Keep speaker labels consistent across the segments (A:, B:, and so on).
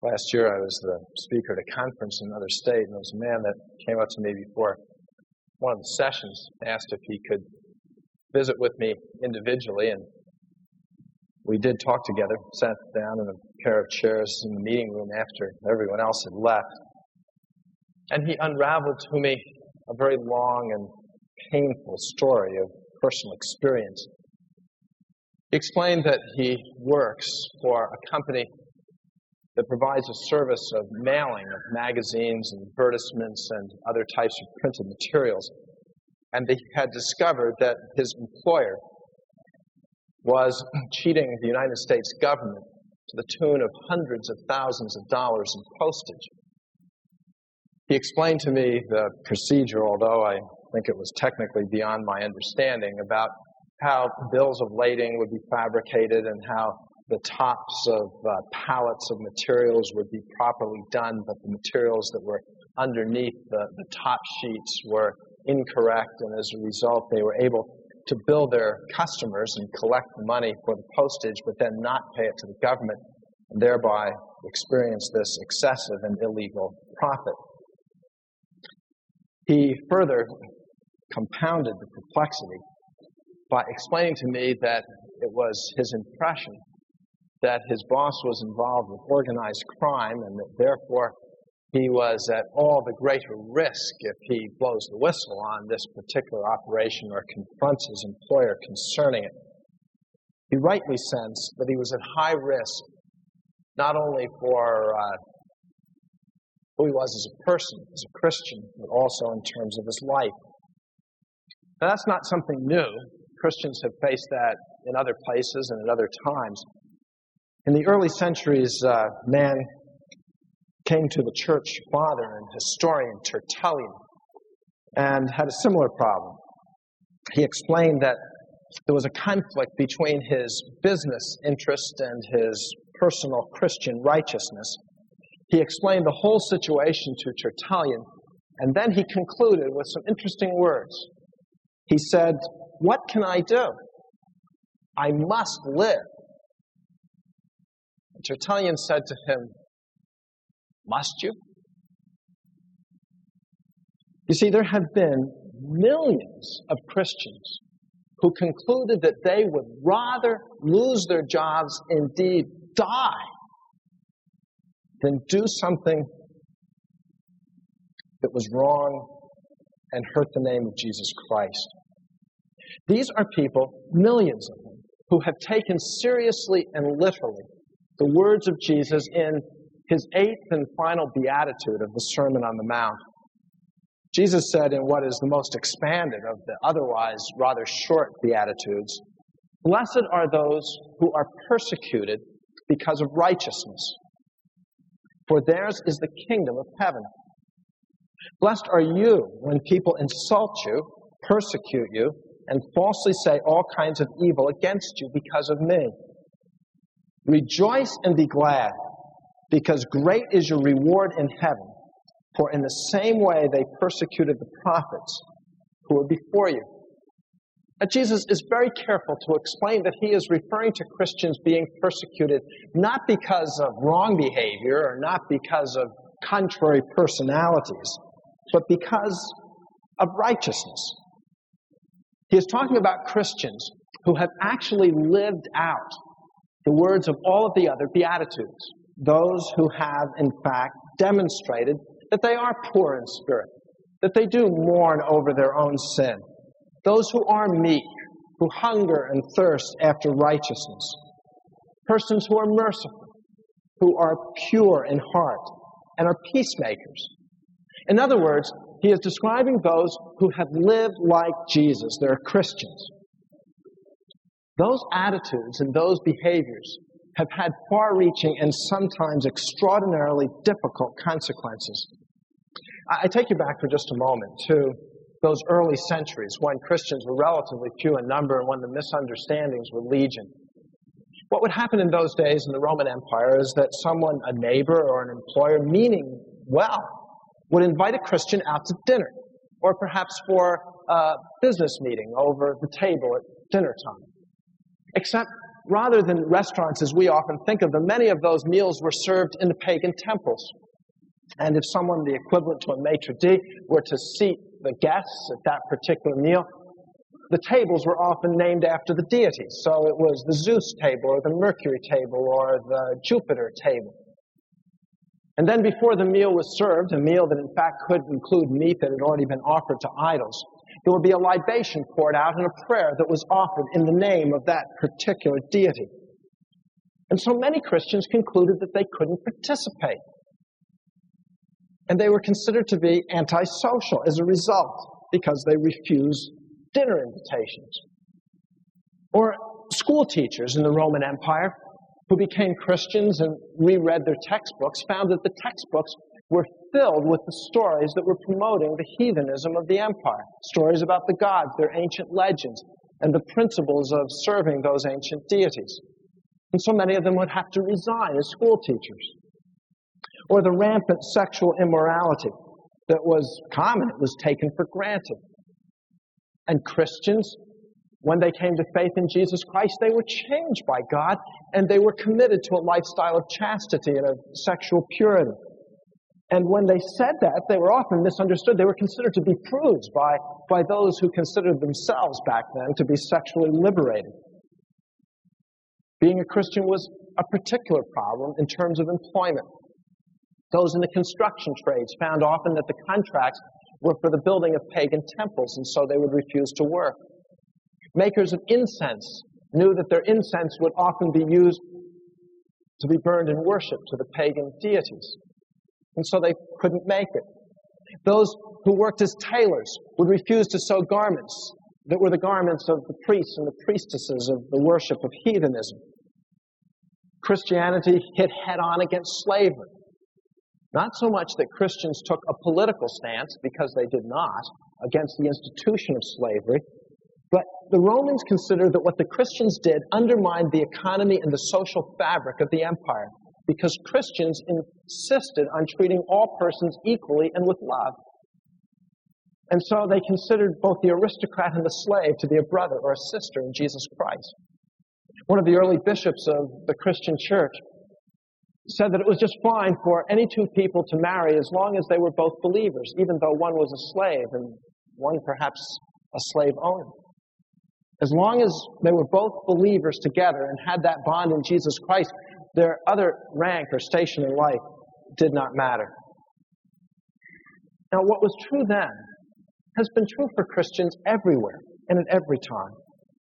A: Last year I was the speaker at a conference in another state, and there was a man that came up to me before one of the sessions, asked if he could visit with me individually, and we did talk together, sat down in a pair of chairs in the meeting room after everyone else had left. And he unraveled to me a very long and painful story of personal experience. He explained that he works for a company that provides a service of mailing of magazines and advertisements and other types of printed materials. And they had discovered that his employer was cheating the United States government to the tune of hundreds of thousands of dollars in postage. He explained to me the procedure, although I think it was technically beyond my understanding, about how bills of lading would be fabricated and how the tops of pallets of materials would be properly done, but the materials that were underneath the top sheets were incorrect, and as a result they were able to bill their customers and collect the money for the postage, but then not pay it to the government, and thereby experience this excessive and illegal profit. He further compounded the perplexity by explaining to me that it was his impression that his boss was involved with organized crime and that therefore he was at all the greater risk if he blows the whistle on this particular operation or confronts his employer concerning it. He rightly sensed that he was at high risk not only for who he was as a person, as a Christian, but also in terms of his life. Now, that's not something new. Christians have faced that in other places and at other times. In the early centuries, a man came to the church father and historian Tertullian and had a similar problem. He explained that there was a conflict between his business interest and his personal Christian righteousness. He explained the whole situation to Tertullian, and then he concluded with some interesting words. He said, "What can I do? I must live." And Tertullian said to him, "Must you?" You see, there have been millions of Christians who concluded that they would rather lose their jobs, indeed die, than do something that was wrong and hurt the name of Jesus Christ. These are people, millions of them, who have taken seriously and literally the words of Jesus in his eighth and final beatitude of the Sermon on the Mount. Jesus said in what is the most expanded of the otherwise rather short beatitudes, "Blessed are those who are persecuted because of righteousness, for theirs is the kingdom of heaven. Blessed are you when people insult you, persecute you, and falsely say all kinds of evil against you because of me. Rejoice and be glad, because great is your reward in heaven, for in the same way they persecuted the prophets who were before you." Now, Jesus is very careful to explain that he is referring to Christians being persecuted not because of wrong behavior or not because of contrary personalities, but because of righteousness. He is talking about Christians who have actually lived out the words of all of the other Beatitudes, those who have, in fact, demonstrated that they are poor in spirit, that they do mourn over their own sin, those who are meek, who hunger and thirst after righteousness, persons who are merciful, who are pure in heart, and are peacemakers. In other words, he is describing those who have lived like Jesus. They're Christians. Those attitudes and those behaviors have had far-reaching and sometimes extraordinarily difficult consequences. I take you back for just a moment to those early centuries when Christians were relatively few in number and when the misunderstandings were legion. What would happen in those days in the Roman Empire is that someone, a neighbor or an employer, meaning well, would invite a Christian out to dinner, or perhaps for a business meeting over the table at dinner time. Except rather than restaurants as we often think of them, many of those meals were served in the pagan temples. And if someone, the equivalent to a maitre d', were to seat the guests at that particular meal, the tables were often named after the deities. So it was the Zeus table, or the Mercury table, or the Jupiter table. And then before the meal was served, a meal that in fact could include meat that had already been offered to idols, there would be a libation poured out and a prayer that was offered in the name of that particular deity. And so many Christians concluded that they couldn't participate. And they were considered to be antisocial as a result, because they refused dinner invitations. Or school teachers in the Roman Empire who became Christians and reread their textbooks found that the textbooks were filled with the stories that were promoting the heathenism of the empire, stories about the gods, their ancient legends, and the principles of serving those ancient deities. And so many of them would have to resign as school teachers. Or the rampant sexual immorality that was common, it was taken for granted. And Christians, when they came to faith in Jesus Christ, they were changed by God, and they were committed to a lifestyle of chastity and of sexual purity. And when they said that, they were often misunderstood. They were considered to be prudes by those who considered themselves back then to be sexually liberated. Being a Christian was a particular problem in terms of employment. Those in the construction trades found often that the contracts were for the building of pagan temples, and so they would refuse to work. Makers of incense knew that their incense would often be used to be burned in worship to the pagan deities, and so they couldn't make it. Those who worked as tailors would refuse to sew garments that were the garments of the priests and the priestesses of the worship of heathenism. Christianity hit head-on against slavery. Not so much that Christians took a political stance, because they did not, against the institution of slavery, but the Romans considered that what the Christians did undermined the economy and the social fabric of the empire, because Christians insisted on treating all persons equally and with love. And so they considered both the aristocrat and the slave to be a brother or a sister in Jesus Christ. One of the early bishops of the Christian church said that it was just fine for any two people to marry as long as they were both believers, even though one was a slave and one perhaps a slave owner. As long as they were both believers together and had that bond in Jesus Christ, their other rank or station in life did not matter. Now, what was true then has been true for Christians everywhere and at every time.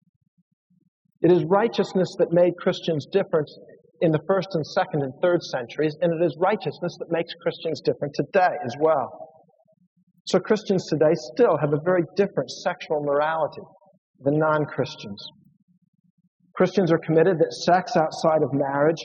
A: It is righteousness that made Christians different in the first and second and third centuries, and it is righteousness that makes Christians different today as well. So Christians today still have a very different sexual morality than non-Christians. Christians are committed that sex outside of marriage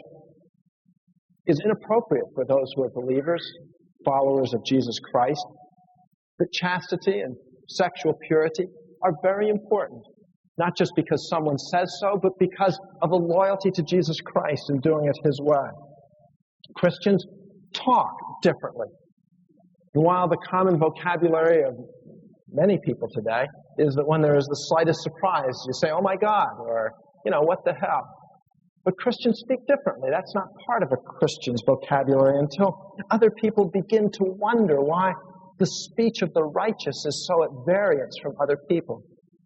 A: is inappropriate for those who are believers, followers of Jesus Christ, that chastity and sexual purity are very important, not just because someone says so, but because of a loyalty to Jesus Christ and doing it His way. Christians talk differently. And while the common vocabulary of many people today is that when there is the slightest surprise, you say, "Oh my God," or, "What the hell?" But Christians speak differently. That's not part of a Christian's vocabulary until other people begin to wonder why the speech of the righteous is so at variance from other people.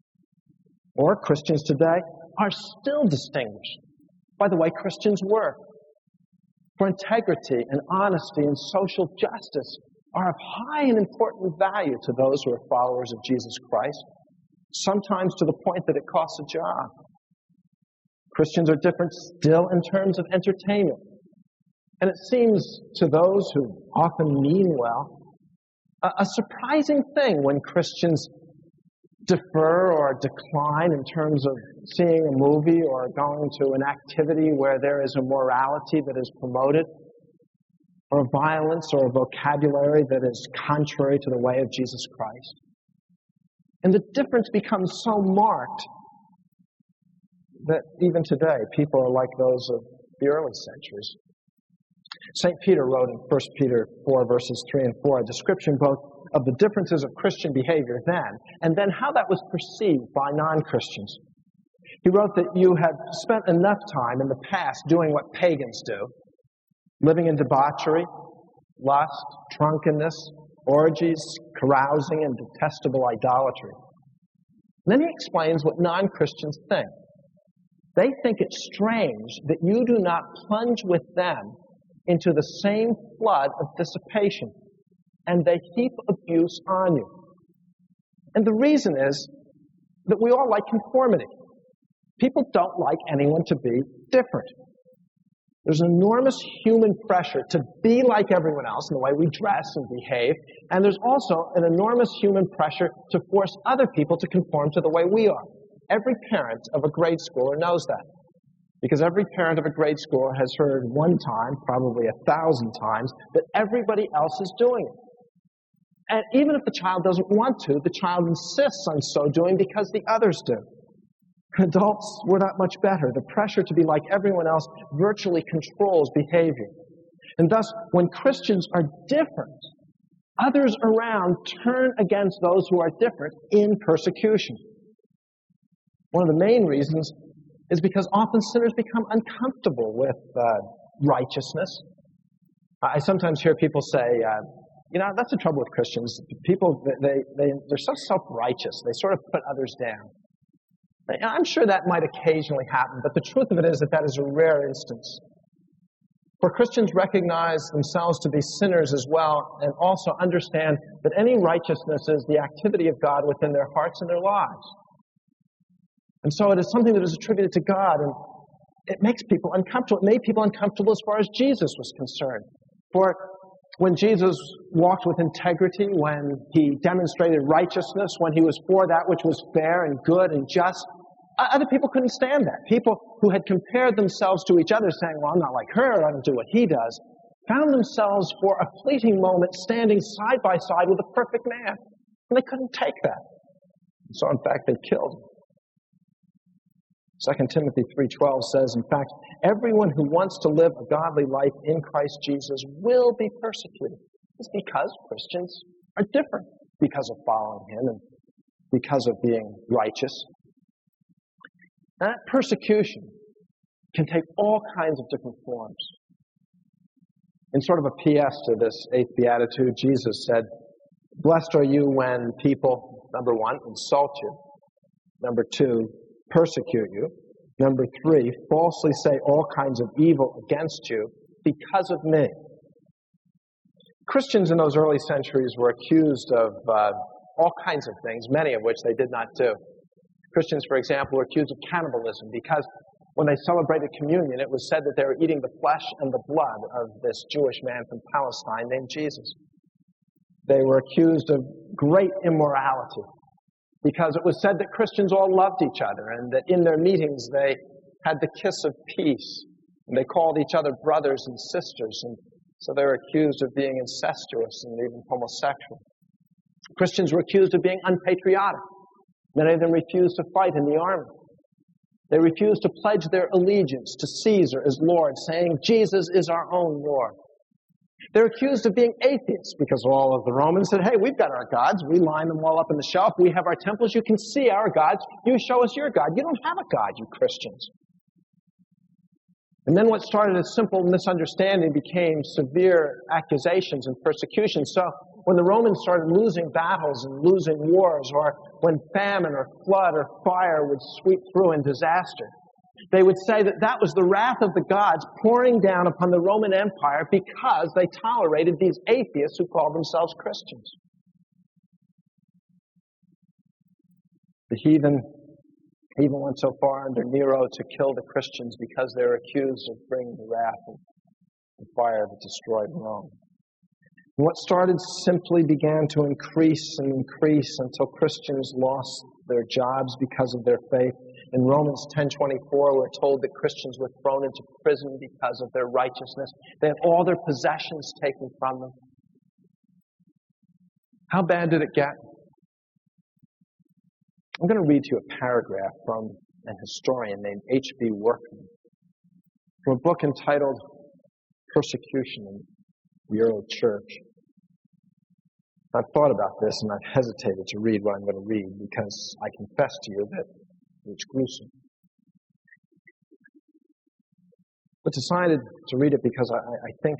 A: Or Christians today are still distinguished by the way Christians work. For integrity and honesty and social justice are of high and important value to those who are followers of Jesus Christ, sometimes to the point that it costs a job. Christians are different still in terms of entertainment. And it seems to those who often mean well, a surprising thing when Christians defer or decline in terms of seeing a movie or going to an activity where there is a morality that is promoted, or violence or a vocabulary that is contrary to the way of Jesus Christ. And the difference becomes so marked that even today, people are like those of the early centuries. St. Peter wrote in 1 Peter 4, verses 3 and 4, a description both of the differences of Christian behavior then, and then how that was perceived by non-Christians. He wrote that you have spent enough time in the past doing what pagans do, living in debauchery, lust, drunkenness, orgies, carousing, and detestable idolatry. And then he explains what non-Christians think. They think it's strange that you do not plunge with them into the same flood of dissipation, and they heap abuse on you. And the reason is that we all like conformity. People don't like anyone to be different. There's enormous human pressure to be like everyone else in the way we dress and behave, and there's also an enormous human pressure to force other people to conform to the way we are. Every parent of a grade schooler knows that, because every parent of a grade schooler has heard one time, probably 1,000 times, that everybody else is doing it. And even if the child doesn't want to, the child insists on so doing because the others do. Adults, we're not much better. The pressure to be like everyone else virtually controls behavior. And thus, when Christians are different, others around turn against those who are different in persecution. One of the main reasons is because often sinners become uncomfortable with righteousness. I sometimes hear people say, that's the trouble with Christians. People, they're so self-righteous. They sort of put others down. I'm sure that might occasionally happen, but the truth of it is that is a rare instance. For Christians recognize themselves to be sinners as well, and also understand that any righteousness is the activity of God within their hearts and their lives. And so it is something that is attributed to God, and it makes people uncomfortable. It made people uncomfortable as far as Jesus was concerned. For when Jesus walked with integrity, when he demonstrated righteousness, when he was for that which was fair and good and just, other people couldn't stand that. People who had compared themselves to each other saying, well, I'm not like her, I don't do what he does, found themselves for a fleeting moment standing side by side with a perfect man. And they couldn't take that. So in fact, they killed him. 2 Timothy 3:12 says, in fact, everyone who wants to live a godly life in Christ Jesus will be persecuted. It's because Christians are different because of following him and because of being righteous. That persecution can take all kinds of different forms. In sort of a PS to this 8th Beatitude, Jesus said, blessed are you when people, number 1, insult you. Number 2, persecute you. Number 3, falsely say all kinds of evil against you because of me. Christians in those early centuries were accused of all kinds of things, many of which they did not do. Christians, for example, were accused of cannibalism because when they celebrated communion, it was said that they were eating the flesh and the blood of this Jewish man from Palestine named Jesus. They were accused of great immorality because it was said that Christians all loved each other and that in their meetings they had the kiss of peace and they called each other brothers and sisters, and so they were accused of being incestuous and even homosexual. Christians were accused of being unpatriotic. Many of them refused to fight in the army. They refused to pledge their allegiance to Caesar as Lord, saying, Jesus is our own Lord. They're accused of being atheists because all of the Romans said, hey, we've got our gods. We line them all up in the shelf. We have our temples. You can see our gods. You show us your God. You don't have a God, you Christians. And then what started as simple misunderstanding became severe accusations and persecution. So when the Romans started losing battles and losing wars, or when famine or flood or fire would sweep through in disaster, they would say that that was the wrath of the gods pouring down upon the Roman Empire because they tolerated these atheists who called themselves Christians. The heathen even went so far under Nero to kill the Christians because they were accused of bringing the wrath and the fire that destroyed Rome. And what started simply began to increase and increase until Christians lost their jobs because of their faith. In Romans 10:24, we're told that Christians were thrown into prison because of their righteousness. They had all their possessions taken from them. How bad did it get? I'm going to read to you a paragraph from an historian named H.B. Workman from a book entitled Persecution in the Early Church. I've thought about this and I've hesitated to read what I'm going to read because I confess to you that it's gruesome. But decided to read it because I think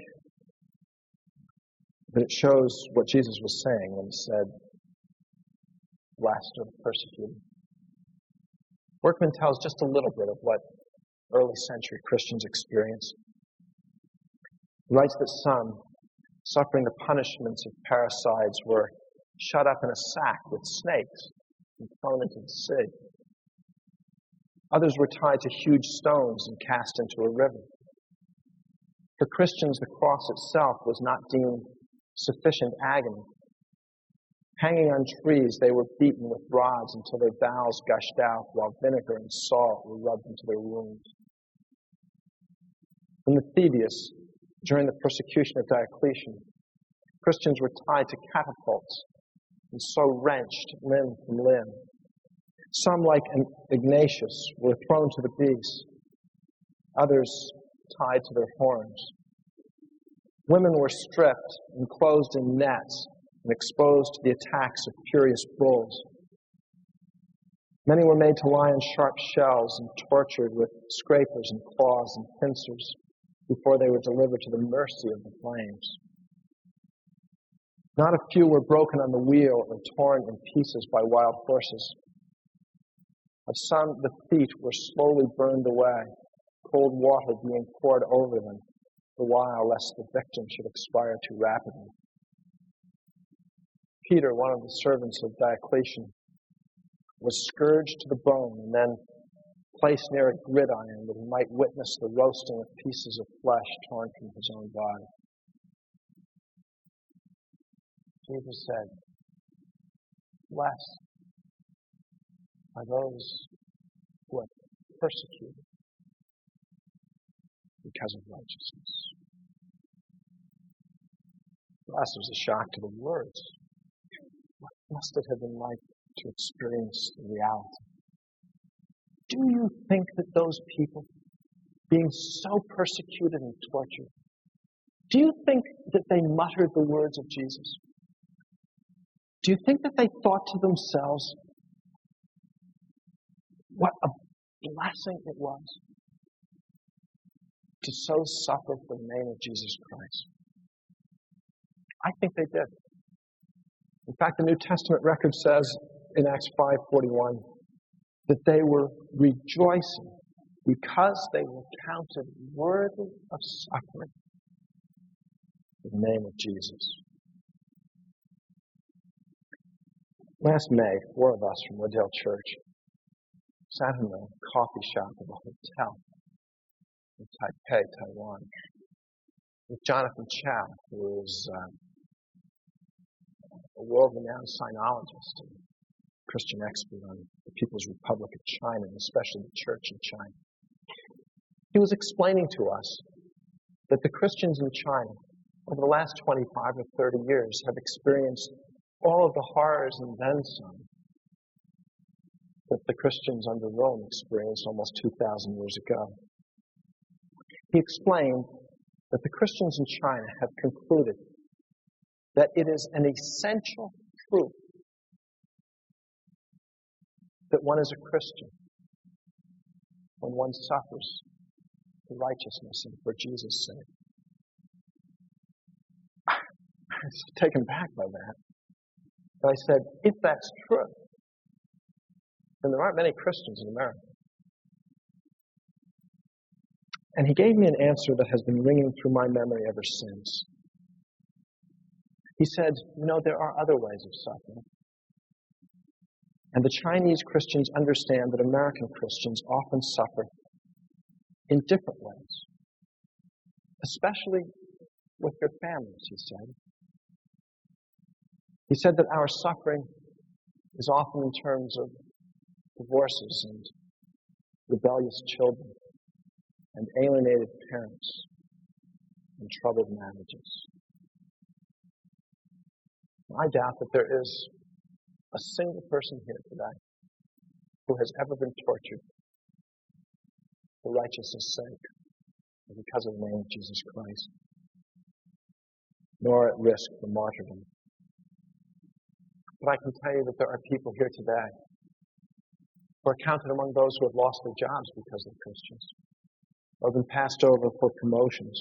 A: that it shows what Jesus was saying when he said, blessed are the persecuted. Workman tells just a little bit of what early century Christians experienced. He writes that some, suffering the punishments of parricides, were shut up in a sack with snakes and thrown into the sea. Others were tied to huge stones and cast into a river. For Christians, the cross itself was not deemed sufficient agony. Hanging on trees, they were beaten with rods until their bowels gushed out, while vinegar and salt were rubbed into their wounds. In the Thebais, during the persecution of Diocletian, Christians were tied to catapults and so wrenched limb from limb. Some, like Ignatius, were thrown to the beasts, others tied to their horns. Women were stripped, enclosed in nets, and exposed to the attacks of furious bulls. Many were made to lie on sharp shells and tortured with scrapers and claws and pincers before they were delivered to the mercy of the flames. Not a few were broken on the wheel or torn in pieces by wild horses. Of some, the feet were slowly burned away, cold water being poured over them, the while lest the victim should expire too rapidly. Peter, one of the servants of Diocletian, was scourged to the bone and then placed near a gridiron that he might witness the roasting of pieces of flesh torn from his own body. Jesus said, blessed are those who are persecuted because of righteousness. For us, it was a shock to the words. What must it have been like to experience the reality? Do you think that those people, being so persecuted and tortured, do you think that they muttered the words of Jesus? Do you think that they thought to themselves, what a blessing it was to so suffer for the name of Jesus Christ? I think they did. In fact, the New Testament record says in Acts 5:41 that they were rejoicing because they were counted worthy of suffering in the name of Jesus. Last May, 4 of us from Woodale Church sat in the coffee shop of a hotel in Taipei, Taiwan, with Jonathan Chow, who is a world-renowned sinologist and Christian expert on the People's Republic of China, and especially the church in China. He was explaining to us that the Christians in China, over the last 25 or 30 years, have experienced all of the horrors and then some that the Christians under Rome experienced almost 2,000 years ago. He explained that the Christians in China have concluded that it is an essential truth that one is a Christian when one suffers for righteousness and for Jesus' sake. I was taken back by that. But I said, if that's true, then there aren't many Christians in America. And he gave me an answer that has been ringing through my memory ever since. He said, there are other ways of suffering. And the Chinese Christians understand that American Christians often suffer in different ways, especially with their families, he said. He said that our suffering is often in terms of divorces and rebellious children and alienated parents and troubled marriages. I doubt that there is a single person here today who has ever been tortured for righteousness' sake or because of the name of Jesus Christ, nor at risk for martyrdom. But I can tell you that there are people here today who are counted among those who have lost their jobs because they're Christians, or been passed over for promotions.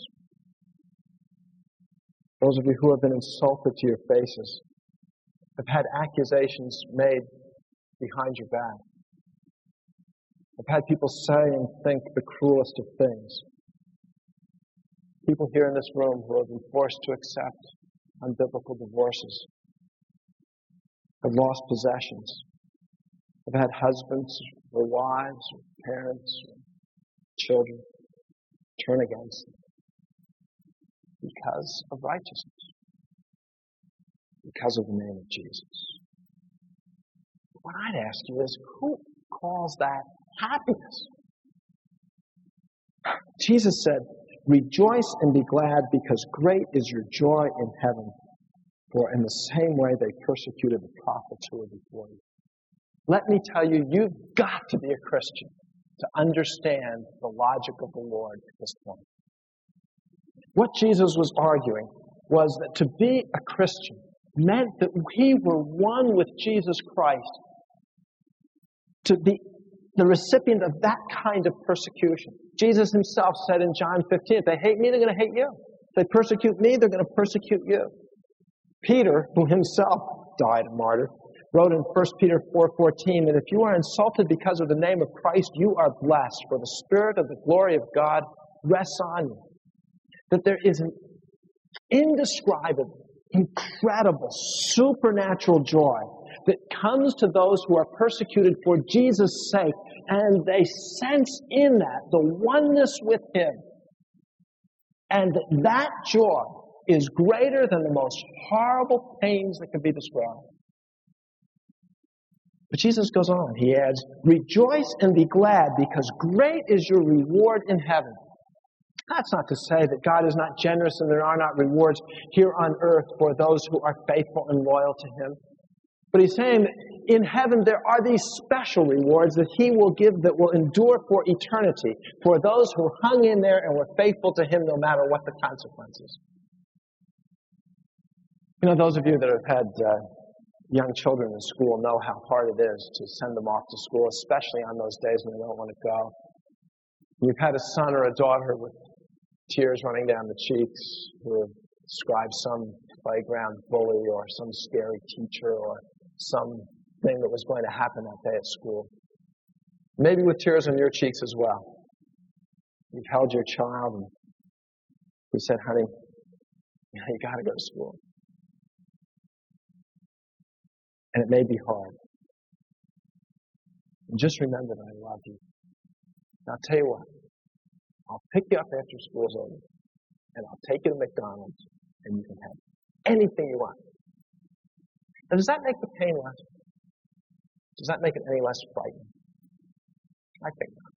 A: Those of you who have been insulted to your faces, have had accusations made behind your back, have had people say and think the cruelest of things. People here in this room who have been forced to accept unbiblical divorces, have lost possessions, have had husbands or wives or parents or children turn against them because of righteousness, because of the name of Jesus. What I'd ask you is, who calls that happiness? Jesus said, "Rejoice and be glad, because great is your joy in heaven. For in the same way they persecuted the prophets who were before you." Let me tell you, you've got to be a Christian to understand the logic of the Lord at this point. What Jesus was arguing was that to be a Christian meant that we were one with Jesus Christ. To be the recipient of that kind of persecution. Jesus himself said in John 15, if they hate me, they're going to hate you. If they persecute me, they're going to persecute you. Peter, who himself died a martyr, wrote in 1 Peter 4:14 that if you are insulted because of the name of Christ, you are blessed, for the Spirit of the glory of God rests on you. That there is an indescribable, incredible, supernatural joy that comes to those who are persecuted for Jesus' sake, and they sense in that the oneness with Him. And that joy is greater than the most horrible pains that can be described. But Jesus goes on. He adds, "Rejoice and be glad, because great is your reward in heaven." That's not to say that God is not generous and there are not rewards here on earth for those who are faithful and loyal to Him. But He's saying that in heaven there are these special rewards that He will give that will endure for eternity for those who hung in there and were faithful to Him no matter what the consequences. You know, those of you that have had young children in school know how hard it is to send them off to school, especially on those days when they don't want to go. You've had a son or a daughter with tears running down the cheeks who have described some playground bully or some scary teacher or something that was going to happen that day at school. Maybe with tears on your cheeks as well. You've held your child and you said, "Honey, you got to go to school." And it may be hard. And just remember that I love you. And I'll tell you what. I'll pick you up after school's over, and I'll take you to McDonald's, and you can have anything you want. Now, does that make the pain less? Does that make it any less frightening? I think not.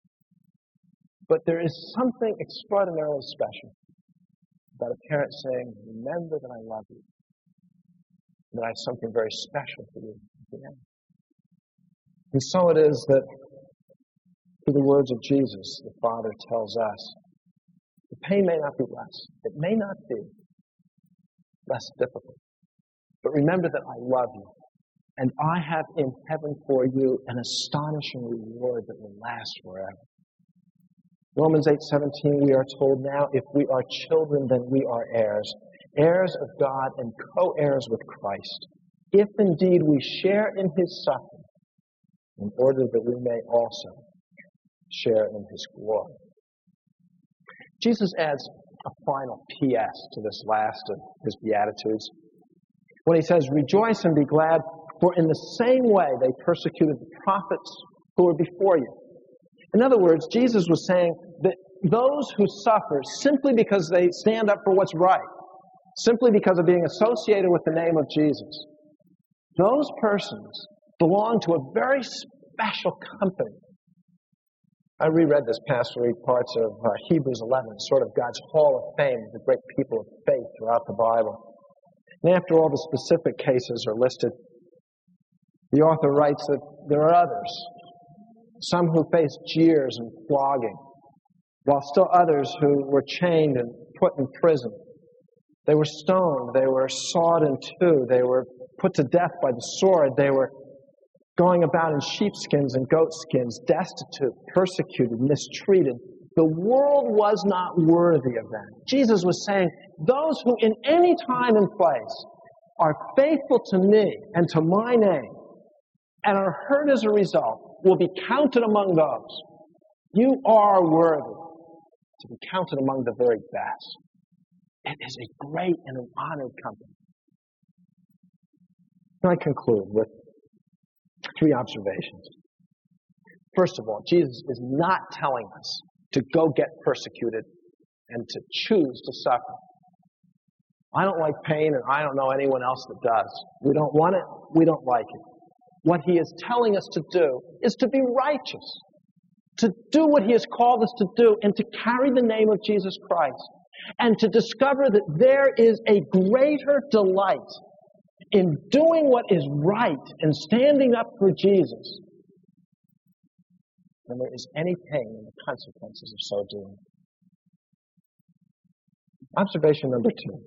A: But there is something extraordinarily special about a parent saying, "Remember that I love you, that I have something very special for you at the end." And so it is that through the words of Jesus, the Father tells us, the pain may not be less. It may not be less difficult. But remember that I love you. And I have in heaven for you an astonishing reward that will last forever. Romans 8:17, we are told now, if we are children, then we are heirs. Heirs of God and co-heirs with Christ. If indeed we share in His suffering, in order that we may also share in His glory. Jesus adds a final P.S. to this last of His Beatitudes. When He says, "Rejoice and be glad, for in the same way they persecuted the prophets who were before you." In other words, Jesus was saying that those who suffer simply because they stand up for what's right, simply because of being associated with the name of Jesus, those persons belong to a very special company. I reread this past week parts of Hebrews 11, sort of God's hall of fame of the great people of faith throughout the Bible. And after all the specific cases are listed, the author writes that there are others, some who faced jeers and flogging, while still others who were chained and put in prison. They were stoned, they were sawed in two, they were put to death by the sword, they were going about in sheepskins and goatskins, destitute, persecuted, mistreated, The world was not worthy of them. Jesus was saying, those who in any time and place are faithful to me and to my name and are hurt as a result will be counted among those. You are worthy to be counted among the very best. It is a great and an honored company. And I conclude with 3 observations. First of all, Jesus is not telling us to go get persecuted and to choose to suffer. I don't like pain, and I don't know anyone else that does. We don't want it. We don't like it. What he is telling us to do is to be righteous, to do what he has called us to do, and to carry the name of Jesus Christ, and to discover that there is a greater delight in doing what is right and standing up for Jesus than there is any pain in the consequences of so doing. Observation number 2.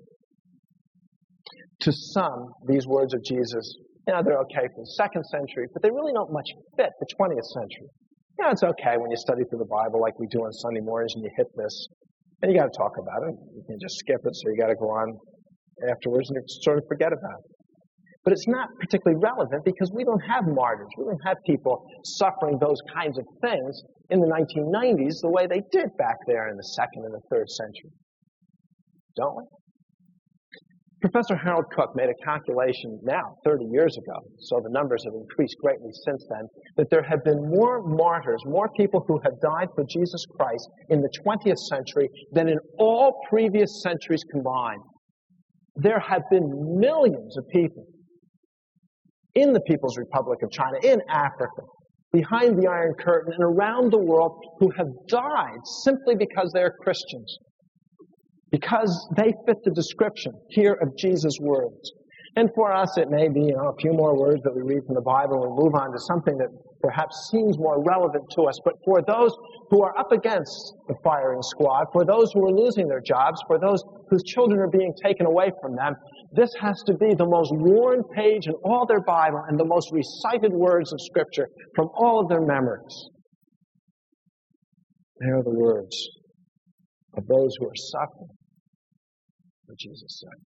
A: To some, these words of Jesus, they're okay for the 2nd century, but they really don't much fit the 20th century. It's okay when you study through the Bible like we do on Sunday mornings and you hit this, and you got to talk about it. You can just skip it, so you got to go on afterwards and you sort of forget about it. But it's not particularly relevant because we don't have martyrs. We don't have people suffering those kinds of things in the 1990s the way they did back there in the 2nd and the 3rd century. Don't we? Professor Harold Cook made a calculation now, 30 years ago, so the numbers have increased greatly since then, that there have been more martyrs, more people who have died for Jesus Christ in the 20th century than in all previous centuries combined. There have been millions of people in the People's Republic of China, in Africa, behind the Iron Curtain, and around the world who have died simply because they're Christians, because they fit the description here of Jesus' words. And for us, it may be a few more words that we read from the Bible and we move on to something that perhaps seems more relevant to us. But for those who are up against the firing squad, for those who are losing their jobs, for those whose children are being taken away from them, this has to be the most worn page in all their Bible and the most recited words of Scripture from all of their memories. They are the words of those who are suffering for Jesus' sake.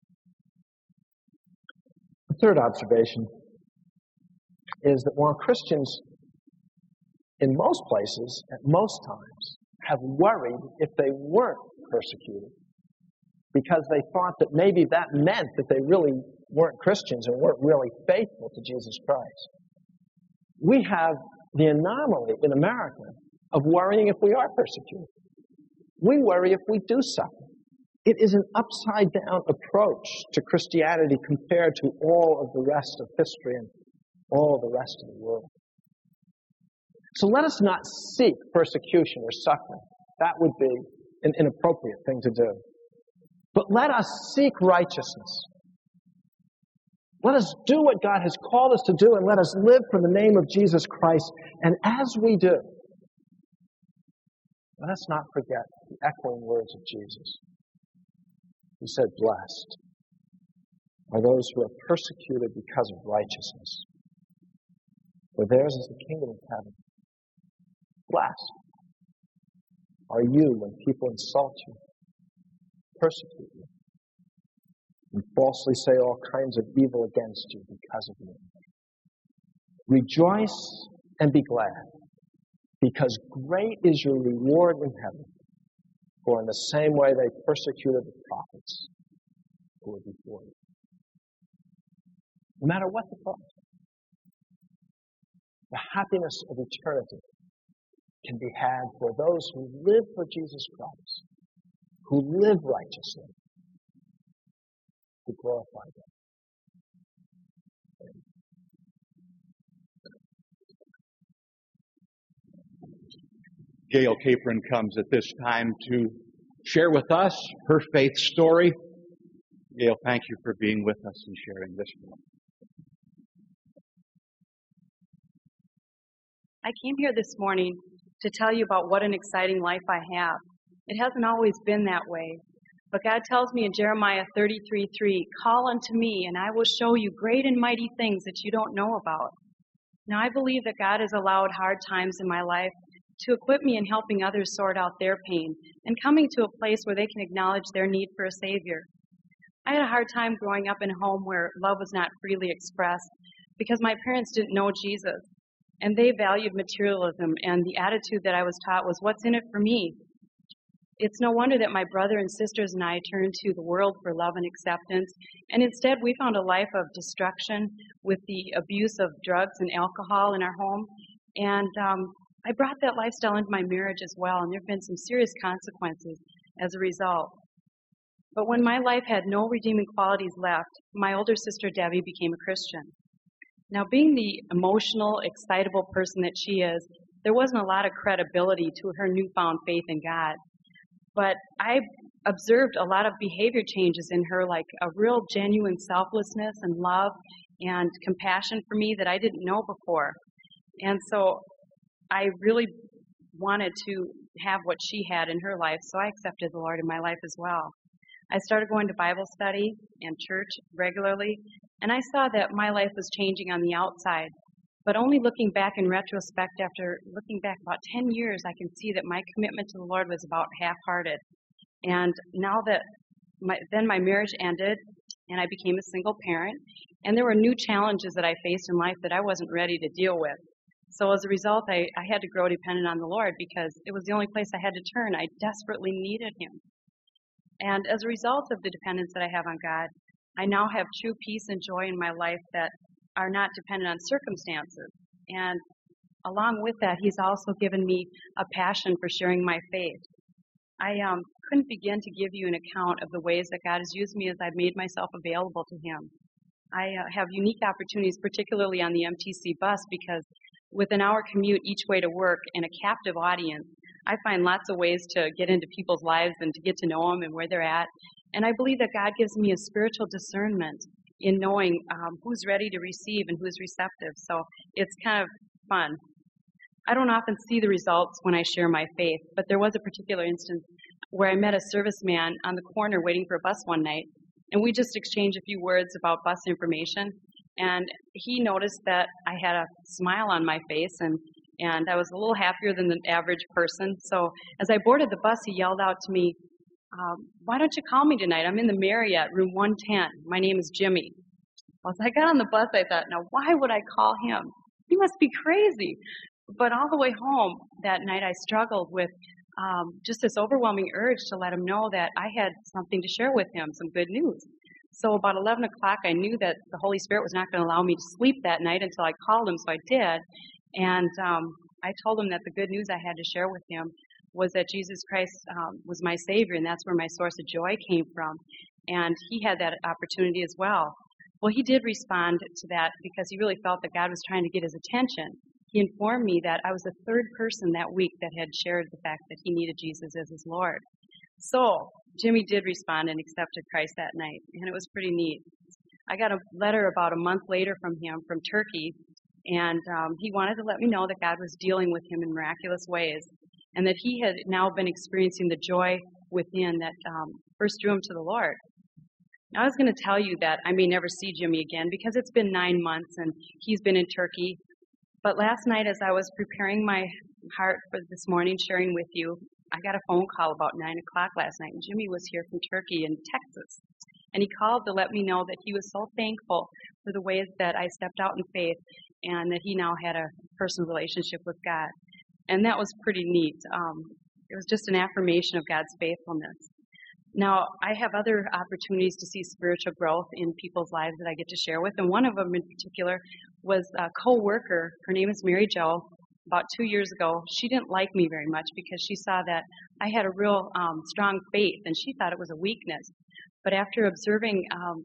A: The third observation is that while Christians in most places, at most times, have worried if they weren't persecuted because they thought that maybe that meant that they really weren't Christians and weren't really faithful to Jesus Christ, we have the anomaly in America of worrying if we are persecuted. We worry if we do suffer. It is an upside-down approach to Christianity compared to all of the rest of history and all the rest of the world. So let us not seek persecution or suffering. That would be an inappropriate thing to do. But let us seek righteousness. Let us do what God has called us to do, and let us live for the name of Jesus Christ. And as we do, let us not forget the echoing words of Jesus. He said, "Blessed are those who are persecuted because of righteousness, for theirs is the kingdom of heaven." Blessed are you when people insult you, persecute you, and falsely say all kinds of evil against you because of me. Rejoice and be glad, because great is your reward in heaven. For in the same way they persecuted the prophets who were before you. No matter what the cost, the happiness of eternity can be had for those who live for Jesus Christ, who live righteously, who glorify God.
B: Gail Capron comes at this time to share with us her faith story. Gail, thank you for being with us and sharing this one.
C: I came here this morning to tell you about what an exciting life I have. It hasn't always been that way. But God tells me in Jeremiah 33:3, "Call unto me, and I will show you great and mighty things that you don't know about." Now, I believe that God has allowed hard times in my life to equip me in helping others sort out their pain and coming to a place where they can acknowledge their need for a Savior. I had a hard time growing up in a home where love was not freely expressed because my parents didn't know Jesus, and they valued materialism, and the attitude that I was taught was, what's in it for me? It's no wonder that my brother and sisters and I turned to the world for love and acceptance, and instead we found a life of destruction with the abuse of drugs and alcohol in our home, and I brought that lifestyle into my marriage as well, and there have been some serious consequences as a result. But when my life had no redeeming qualities left, my older sister Debbie became a Christian. Now, being the emotional, excitable person that she is, there wasn't a lot of credibility to her newfound faith in God. But I observed a lot of behavior changes in her, like a real genuine selflessness and love and compassion for me that I didn't know before. And so I really wanted to have what she had in her life, so I accepted the Lord in my life as well. I started going to Bible study and church regularly, and I saw that my life was changing on the outside. But only looking back in retrospect, after looking back about 10 years, I can see that my commitment to the Lord was about half-hearted. And now that my marriage ended, and I became a single parent, and there were new challenges that I faced in life that I wasn't ready to deal with. So as a result, I had to grow dependent on the Lord because it was the only place I had to turn. I desperately needed Him. And as a result of the dependence that I have on God, I now have true peace and joy in my life that are not dependent on circumstances. And along with that, He's also given me a passion for sharing my faith. I couldn't begin to give you an account of the ways that God has used me as I've made myself available to Him. I have unique opportunities, particularly on the MTC bus, because with an hour commute each way to work and a captive audience, I find lots of ways to get into people's lives and to get to know them and where they're at. And I believe that God gives me a spiritual discernment in knowing who's ready to receive and who's receptive. So it's kind of fun. I don't often see the results when I share my faith, but there was a particular instance where I met a serviceman on the corner waiting for a bus one night, and we just exchanged a few words about bus information. And he noticed that I had a smile on my face, and I was a little happier than the average person. So as I boarded the bus, he yelled out to me, why don't you call me tonight? I'm in the Marriott, room 110. My name is Jimmy. Well, as I got on the bus, I thought, now why would I call him? He must be crazy. But all the way home that night, I struggled with just this overwhelming urge to let him know that I had something to share with him, some good news. So about 11 o'clock, I knew that the Holy Spirit was not going to allow me to sleep that night until I called him, so I did. And I told him that the good news I had to share with him was that Jesus Christ was my Savior, and that's where my source of joy came from. And he had that opportunity as well. Well, he did respond to that because he really felt that God was trying to get his attention. He informed me that I was the third person that week that had shared the fact that he needed Jesus as his Lord. So Jimmy did respond and accepted Christ that night, and it was pretty neat. I got a letter about a month later from him from Turkey, and he wanted to let me know that God was dealing with him in miraculous ways, and that he had now been experiencing the joy within that first drew him to the Lord. Now, I was going to tell you that I may never see Jimmy again because it's been 9 months and he's been in Turkey. But last night, as I was preparing my heart for this morning, sharing with you, I got a phone call about 9 o'clock last night, and Jimmy was here from Turkey in Texas. And he called to let me know that he was so thankful for the ways that I stepped out in faith and that he now had a personal relationship with God. And that was pretty neat. It was just an affirmation of God's faithfulness. Now, I have other opportunities to see spiritual growth in people's lives that I get to share with, and one of them in particular was a co-worker. Her name is Mary Jo. About 2 years ago, she didn't like me very much because she saw that I had a real strong faith, and she thought it was a weakness. But after observing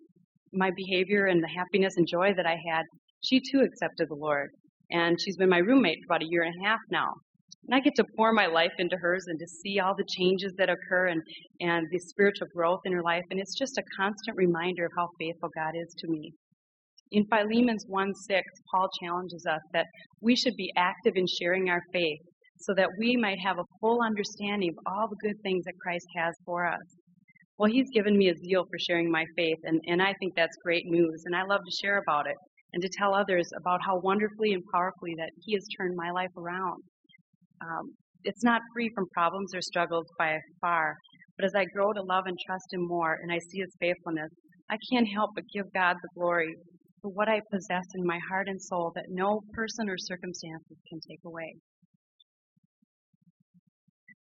C: my behavior and the happiness and joy that I had, she too accepted the Lord, and she's been my roommate for about 1.5 years now. And I get to pour my life into hers and to see all the changes that occur and the spiritual growth in her life. And it's just a constant reminder of how faithful God is to me. In Philemon 1:6, Paul challenges us that we should be active in sharing our faith so that we might have a full understanding of all the good things that Christ has for us. Well, he's given me a zeal for sharing my faith, and I think that's great news. And I love to share about it and to tell others about how wonderfully and powerfully that he has turned my life around. it's not free from problems or struggles by far. But as I grow to love and trust Him more and I see His faithfulness, I can't help but give God the glory for what I possess in my heart and soul that no person or circumstances can take away.